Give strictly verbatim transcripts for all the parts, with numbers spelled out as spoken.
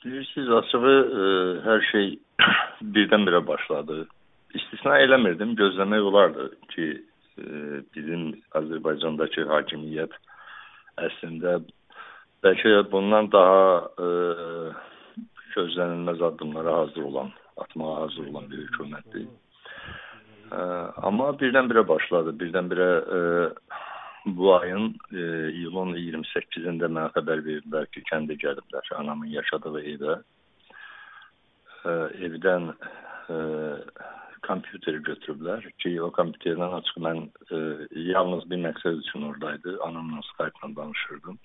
Bilirsiniz, açığı e, hər şey birdən-birə başladı. İstisna eləmirdim, gözləmək olardı ki, e, bizim Azərbaycandakı hakimiyyət əslində bəlkə bundan daha e, gözlənilməz addımlara hazır olan, atmağa hazır olan bir hökumətdir. E, amma birdən-birə başladı, birdən-birə e, bu ayın e, iyulun iyirmi səkkizində mənə xəbər verdilər ki, kəndə gəliblər, anamın yaşadığı evə. E, evdən e, kompüteri götürüblər ki, o kompüterdən açıq mən e, yalnız bir məqsəd üçün oradaydı, anamla Skype-la danışırdım.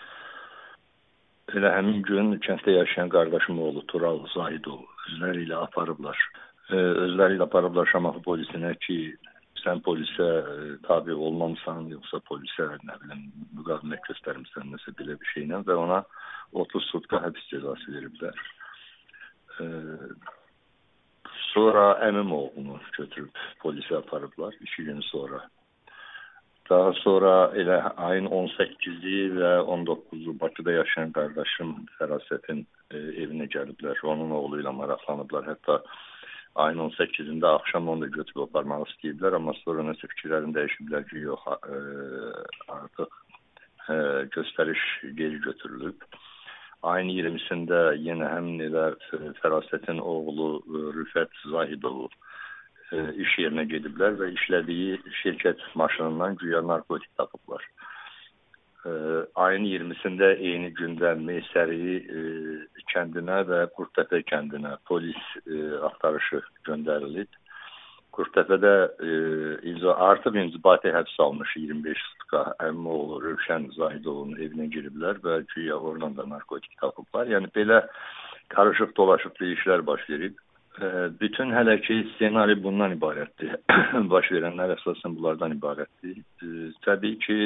Elə həmin gün kənddə yaşayan qardaşım oğlu Tural Zahidov özləri ilə aparıblar. E, özləri ilə aparıblar Şamaxı polisinə ki, sən polisə e, tabi olmamısan, yoxsa polisə nə bilim müqavimət göstərmişsən nəsə belə bir şeylə və ona otuz sutka həbs cəzası veriblər. E, sonra əmim oğlunu götürüb polisə aparıblar iki gün sonra. Daha sonra elə ayın on səkkizi və on doqquzu Bakıda yaşayan qardaşım Fərasətin e, evinə gəliblər. Onun oğlu ilə maraqlanıblar. Hətta ayın on səkkizində axşam onu da götürüb aparmaq istəyiblər, amma sonra nəsə fikirlərini dəyişiblər ki, yox, e, artıq e, göstəriş geri götürülüb. Ayın iyirmisində yenə həmin elə Fərasətin oğlu Rüfət Zahidovu e, iş yerinə gediblər və işlədiyi şirkət maşınından güya narkotik tapıblar. E, ayın iyirmisində eyni gündə Meysəri e, kəndinə və Qurtəpə kəndinə polis e, axtarışı göndərilib. Qurtəpədə e, artıq inzibati həbs almış iyirmi beş sutka əmmi oğlu Rövşən Zahidovun evinə giriblər və güya oradan da narkotik tapıblar. Yəni belə qarışıq dolaşıq bir işlər baş verib. E, bütün hələ ki ssenari bundan ibarətdir. Baş verənlər əsasən bunlardan ibarətdir. E, təbii ki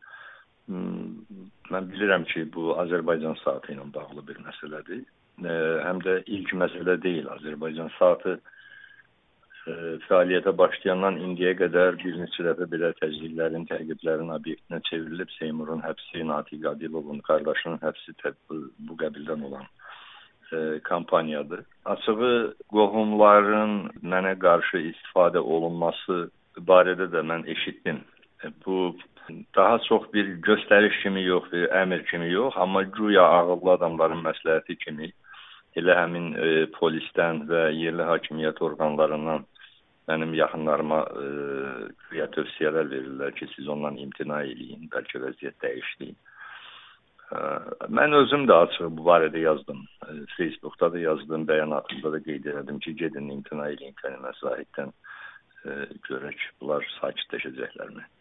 mən bilirəm ki, bu Azərbaycan saatı ilə bağlı bir məsələdir. E, həm də ilk məsələ deyil. Azərbaycan saatı e, fəaliyyətə başlayandan indiyə qədər bir neçə dəfə belə təzyiqlərin, təqiblərin obyektinə çevrilib. Seymurun həbsi, Natiq Adilovun qardaşının həbsi bu, bu qəbildən olan e, kampaniyadır. Açığı qohumların mənə qarşı istifadə olunması barədə də mən eşitdim. E, bu daha çox bir göstəriş kimi yox, bir əmr kimi yox, amma güya ağıllı adamların məsləhəti kimi elə həmin e, polisdən və yerli hakimiyyət orqanlarından mənim yaxınlarıma e, güya tövsiyələr verirlər ki, siz ondan imtina eləyin, bəlkə vəziyyət dəyişdiyin. E, mən özüm də açıq bu barədə yazdım. E, Facebookda da yazdım, bəyanatımda da qeyd elədim ki, gedin imtina eləyin kəlmə sahibdən e, görək, bunlar sakitləşəcəklərmi?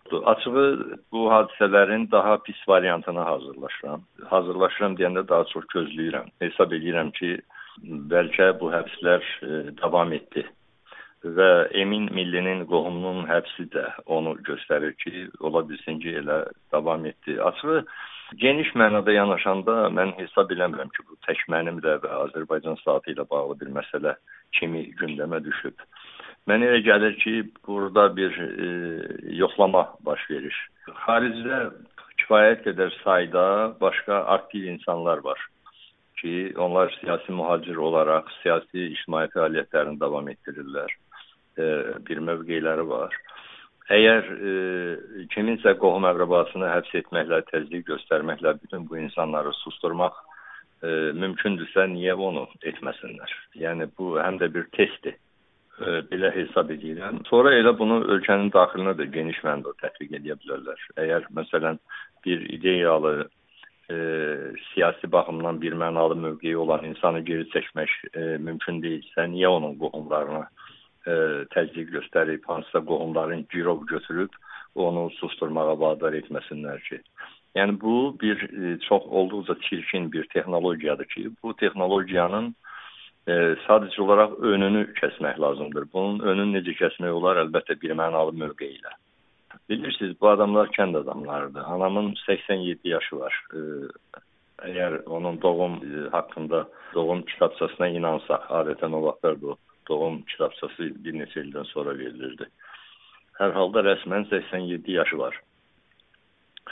Açığı bu hadisələrin daha pis variantına hazırlaşıram. Hazırlaşıram deyəndə daha çox gözləyirəm. Hesab edirəm ki, bəlkə bu həbslər e, davam etdi. Və Emin Millinin qohumunun həbsi də onu göstərir ki, ola bilsin ki, elə davam etdi. Açığı geniş mənada yanaşanda mən hesab eləmirəm ki, bu tək mənim də və Azərbaycan saatı ilə bağlı bir məsələ kimi gündəmə düşüb. Mənə elə gəlir ki, burada bir e, yoxlama baş verir. Xaricdə kifayət qədər sayda başqa aktiv insanlar var ki, onlar siyasi mühacir olaraq siyasi ictimai fəaliyyətlərini davam etdirirlər. E, bir mövqeləri var. Əgər e, kiminsə qohum əqrabasını həbs etməklə, təzyiq göstərməklə bütün bu insanları susturmaq e, mümkündürsə, niyə onu etməsinlər? Yəni, bu həm də bir testdir. Belə hesab edirəm. Sonra elə bunu ölkənin daxilinə də geniş mənada tətbiq edə bilərlər. Əgər məsələn bir ideyalı e, siyasi baxımdan bir mənalı mövqeyi olan insanı geri çəkmək e, mümkün deyilsə, niyə onun qohumlarına e, təzyiq göstərib, hansısa qohumların girov götürüb onu susturmağa vadar etməsinlər ki? Yəni bu bir e, çox olduqca çirkin bir texnologiyadır ki, bu texnologiyanın E, sadəcə olaraq önünü kəsmək lazımdır. Bunun önünü necə kəsmək olar? Əlbəttə bir mənalı mövqe ilə. Bilirsiniz, bu adamlar kənd adamlarıdır. Anamın səksən yeddi yaşı var. E, əgər onun doğum e, haqqında doğum kitabçasına inansaq, adətən o vaxtlarda o doğum kitabçası bir neçə ildən sonra verilirdi. Hər halda rəsmən səksən yeddi yaşı var.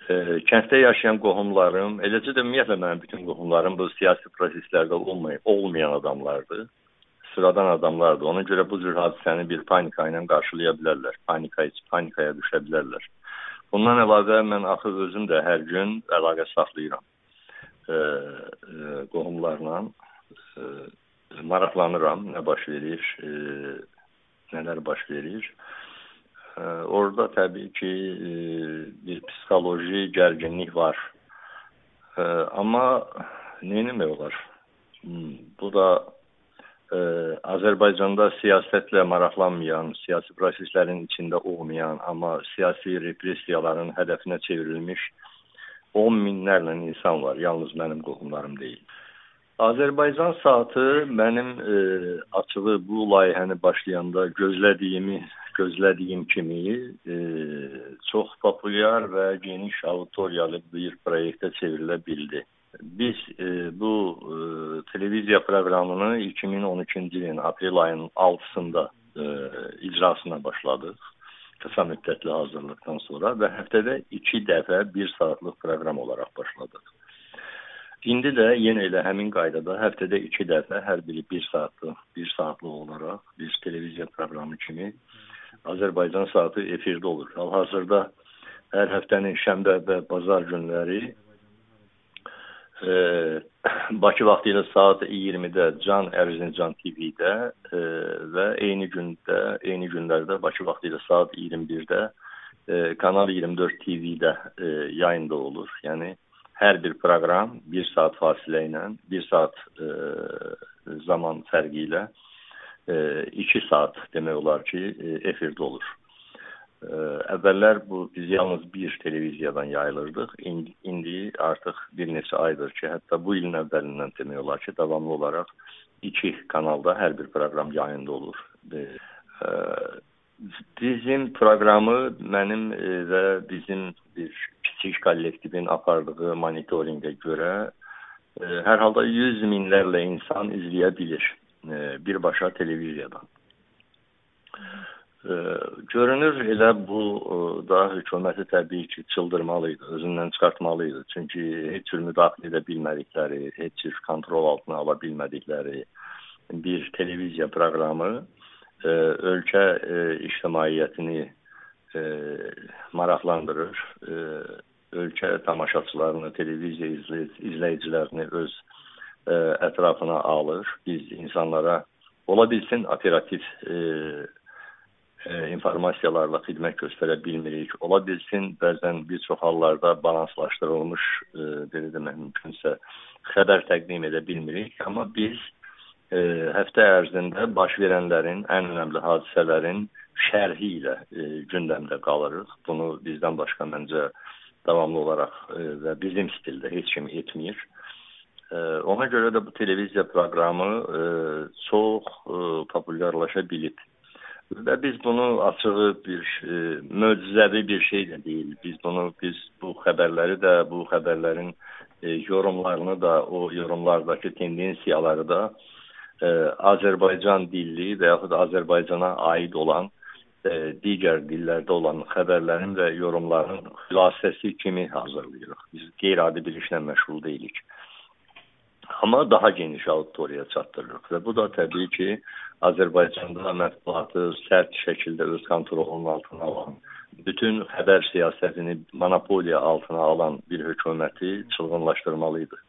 e, kənddə yaşayan qohumlarım, eləcə də ümumiyyətlə mənim bütün qohumlarım bu siyasi proseslərdə olmay olmayan adamlardır. Sıradan adamlardır. Ona görə bu cür hadisəni bir panika ilə qarşılaya bilərlər. Panika, panikaya düşə bilərlər. Bundan əlavə mən axı özüm də hər gün əlaqə saxlayıram. E, e, qohumlarla e, maraqlanıram, nə baş verir, e, nələr baş verir. E, orada təbii ki e, bir psixoloji gərginlik var. E, amma neyinmək olar? Bu da e, Azərbaycanda siyasətlə maraqlanmayan, siyasi proseslərin içində olmayan, amma siyasi repressiyaların hədəfinə çevrilmiş on minlərlə insan var, yalnız mənim qohumlarım deyil. Azərbaycan saatı mənim e, açığı bu layihəni başlayanda gözlədiyimi, gözlədiyim kimi e, çox populyar və geniş auditoriyalı bir proyektə çevrilə bildi. Biz e, bu e, televiziya proqramını iki min on üçüncü ilin aprel ayının altısında e, icrasına başladıq. Kısa müddətli hazırlıqdan sonra və həftədə iki dəfə bir saatlıq proqram olaraq başladıq. İndi də yenə elə həmin qaydada həftədə iki dəfə hər biri bir saatlıq, bir saatlıq olaraq bir televiziya proqramı kimi Azərbaycan saatı efirdə olur. Hal-hazırda hər həftənin şənbə və bazar günləri e, Bakı vaxtı ilə saat iyirmidə Can Erzincan T V-də e, və eyni gündə, eyni günlərdə Bakı vaxtı ilə saat iyirmi birdə e, Kanal iyirmi dörd T V-də e, yayında olur. Yəni hər bir proqram bir saat fasilə ilə, bir saat e, zaman fərqi ilə e, iki saat demək olar ki, e, efirdə olur. E, əvvəllər bu biz yalnız bir televiziyadan yayılırdıq. İndi, indi artıq bir neçə aydır ki, hətta bu ilin əvvəlindən demək olar ki, davamlı olaraq iki kanalda hər bir proqram yayında olur. E, e, bizim proqramı mənim e, və bizim bir kiçik kollektivin apardığı monitorinqə görə e, hər halda yüz minlərlə insan izləyə bilir e, birbaşa televiziyadan. E, görünür elə bu e, da hökuməti təbii ki çıldırmalıydı, özündən çıxartmalıydı. Çünki heç cür müdaxilə edə bilmədikləri, heç cür kontrol altına ala bilmədikləri bir televiziya proqramı e, ölkə e, ictimaiyyətini e, maraqlandırır. E, ölkə tamaşaçılarını, televiziya izley izləyicilərini öz e, ətrafına alır. Biz insanlara ola bilsin operativ e, e, informasiyalarla xidmət göstərə bilmirik. Ola bilsin bəzən bir çox hallarda balanslaşdırılmış e, belə demək mümkünsə xəbər təqdim edə bilmirik. Amma biz e, həftə ərzində baş verənlərin, ən önəmli hadisələrin şərhi ilə e, gündəmdə qalırıq. Bunu bizdən başqa məncə davamlı olaraq e, və bizim stildə heç kim etmir. E, ona görə də bu televiziya proqramı e, çox e, populyarlaşa bilib. Və biz bunu açığı bir e, möcüzəvi bir şey də deyil. Biz bunu, biz bu xəbərləri də, bu xəbərlərin e, yorumlarını da, o yorumlardakı tendensiyaları da e, Azərbaycan dilli və yaxud Azərbaycana aid olan digər dillərdə olan xəbərlərin və yorumların xülasəsi kimi hazırlayırıq. Biz qeyri-adi bir işlə məşğul deyilik. Amma daha geniş auditoriyaya çatdırırıq. Və bu da təbii ki, Azərbaycanda mətbuatı sərt şəkildə öz kontrolunun altına alan, bütün xəbər siyasətini monopoliya altına alan bir hökuməti çılğınlaşdırmalıydı.